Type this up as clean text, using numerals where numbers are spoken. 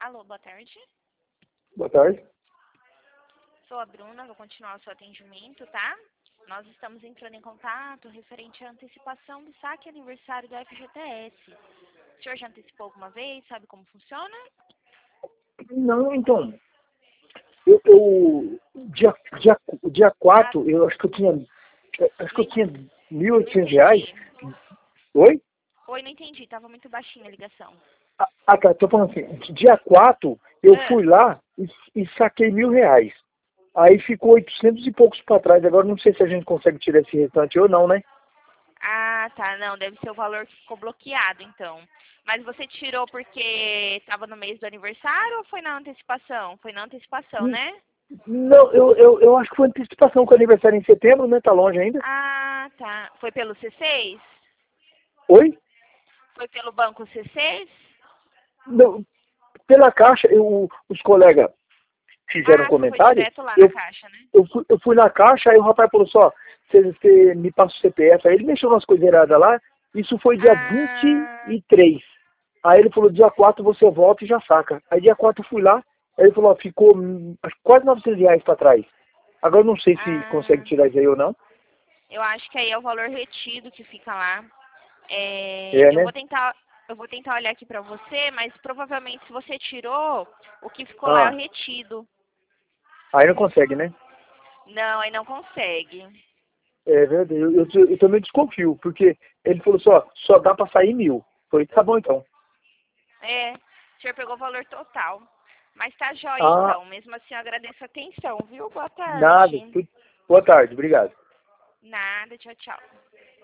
Alô, boa tarde. Boa tarde. Sou a Bruna, vou continuar o seu atendimento, tá? Nós estamos entrando em contato referente à antecipação do saque aniversário do FGTS. O senhor já antecipou alguma vez? Sabe como funciona? Não, então, dia 4, eu acho que eu tinha R$ 1.800. Entendi. Oi? Oi, não entendi, tava muito baixinha a ligação. Tá, tô falando assim, dia 4, eu Ah, fui lá e saquei R$ 1.000. Aí ficou 800 e poucos para trás. Agora não sei se a gente consegue tirar esse restante ou não, né? tá, não, deve ser o valor que ficou bloqueado, então. Mas você tirou porque estava no mês do aniversário ou foi na antecipação? Foi na antecipação, N- né? Não, eu acho que foi antecipação com o aniversário em setembro, né? Tá longe ainda. Ah, tá. Foi pelo C6? Oi? Foi pelo banco C6? Não, pela Caixa, os colegas fizeram um Ah, você foi comentário, direto lá na eu, caixa, né? eu fui na Caixa, aí o rapaz falou só, você me passa o CPF, aí ele mexeu umas coisas erradas lá, isso foi dia vinte Ah, e três Aí ele falou, dia 4 você volta e já saca. Aí dia 4 eu fui lá, aí ele falou, ó, ficou acho que quase R$ 900 para trás. Agora eu não sei se consegue ah, tirar isso aí ou não. eu acho que aí é o valor retido que fica lá. É, É, né? eu vou tentar olhar aqui pra você, mas provavelmente se você tirou, o que ficou lá é o Ah, retido. aí não consegue, né? Não, aí não consegue. É verdade, eu também desconfio, porque ele falou só dá para sair 1.000. Falei, tá bom então. É, o senhor pegou o valor total. Mas tá jóia Ah, então. Mesmo assim, eu agradeço a atenção, viu? Boa nada. tarde. Boa tarde, obrigado. Nada, tchau, tchau.